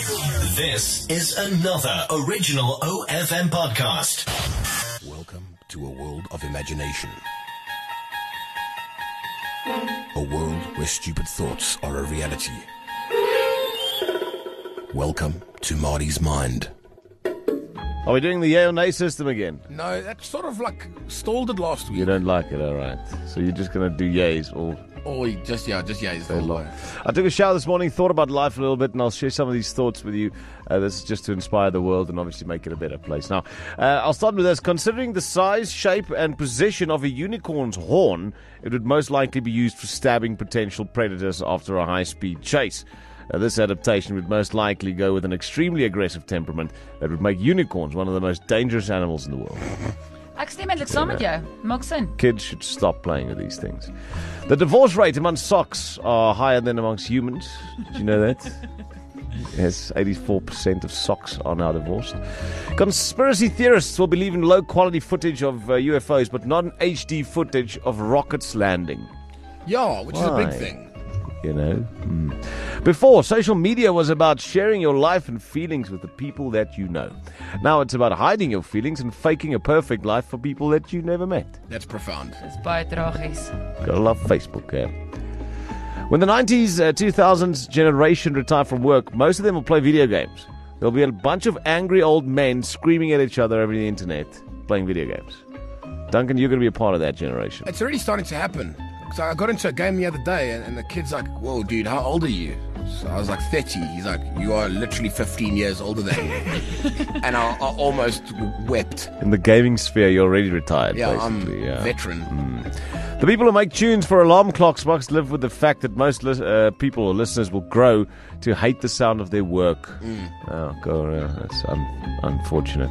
This is another original OFM podcast. Welcome to a world of imagination. A world where stupid thoughts are a reality. Welcome to Marty's Mind. Are we doing the yay or nay system again? No, that sort of like stalled it last week. You don't like it, all right. So you're just going to do yays all Just yays the whole long. way. I took a shower this morning, thought about life a little bit, and I'll share some of these thoughts with you. This is just to inspire the world and obviously make it a better place. Now, I'll start with this. Considering the size, shape, and position of a unicorn's horn, it would most likely be used for stabbing potential predators after a high-speed chase. This adaptation would most likely go with an extremely aggressive temperament that would make unicorns one of the most dangerous animals in the world. Ek stem eintlik saam met jou. Maak sin. Kids should stop playing with these things. The divorce rate among socks are higher than amongst humans. Did you know that? Yes, 84% of socks are now divorced. Conspiracy theorists will believe in low-quality footage of UFOs, but not HD footage of rockets landing. Yeah, which is a big thing. You know. Before, social media was about sharing your life and feelings with the people that you know. Now it's about hiding your feelings and faking a perfect life for people that you never met. That's profound. Dis baie tragies. Gotta love Facebook, yeah. When the 90s, 2000s generation retire from work, most of them will play video games. There'll be a bunch of angry old men screaming at each other over the internet, playing video games. Duncan, you're going to be a part of that generation. It's already starting to happen. So I got into a game the other day, and the kid's like, "Whoa, dude, how old are you?" So I was like, 30. He's like, "You are literally 15 years older than me." And I almost wept. In the gaming sphere, you're already retired, Yeah, basically. I'm veteran. The people who make tunes for alarm clocks must live with the fact that most people or listeners will grow to hate the sound of their work. Oh, God, that's unfortunate.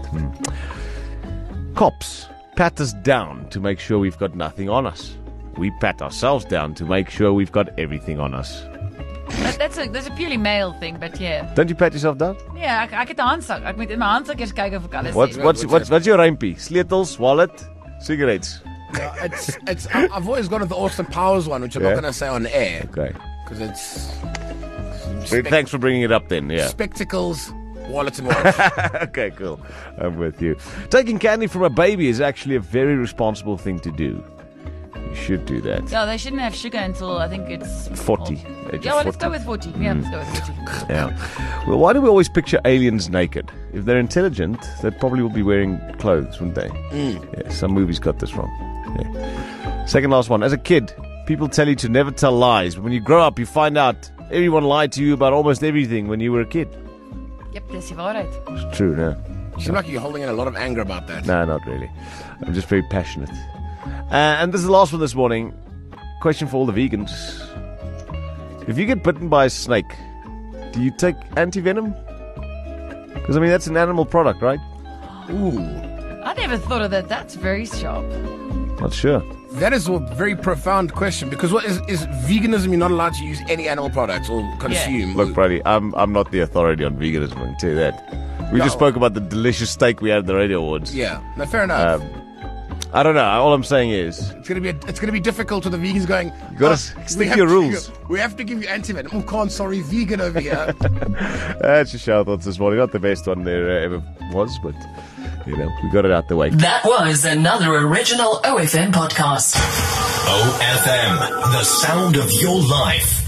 Cops pat us down to make sure we've got nothing on us. We pat ourselves down to make sure we've got everything on us. That's a purely male thing, but yeah. Don't you pat yourself down? Ja, ek het 'n handsak. Ek moet in my handsak eers kyk of ek alles What's your rympie? Sleutels, wallet, cigarettes. I've always gone with the Austin Powers one, which I'm not going to say on air. Okay. Because it's... Thanks for bringing it up then, yeah. Spectacles, wallets and watch. Okay, cool. I'm with you. Taking candy from a baby is actually a very responsible thing to do. You should do that. Yeah, they shouldn't have sugar until I think it's 40. Yeah, well, let's go with 40. Yeah, let's go with 40. Yeah. Well, why do we always picture aliens naked? If they're intelligent, they probably will be wearing clothes, wouldn't they? Yeah, some movies got this wrong. Yeah. Second last one. As a kid, people tell you to never tell lies, but when you grow up, you find out everyone lied to you about almost everything when you were a kid. Yep, dis die waarheid. It's true, no? You seem like you're holding in a lot of anger about that. No, not really. I'm just very passionate. And this is the last one this morning. Question for all the vegans. If you get bitten by a snake, do you take anti-venom? Because, I mean, that's an animal product, right? Ooh. I never thought of that. That's very sharp. Not sure. That is a very profound question, because what is veganism? You're not allowed to use any animal products or consume. Look, Brady, I'm not the authority on veganism, I can tell you that. We just spoke about the delicious steak we had at the Radio Awards. Yeah, no, fair enough. I don't know. All I'm saying is it's gonna be difficult for the vegans going. You gotta stick to your rules. We have to give you anti-venom. Oh, can't, sorry, vegan over here. That's just our thoughts this morning. Not the best one there ever was, but you know, we got it out the way. That was another original OFM podcast. OFM, the sound of your life.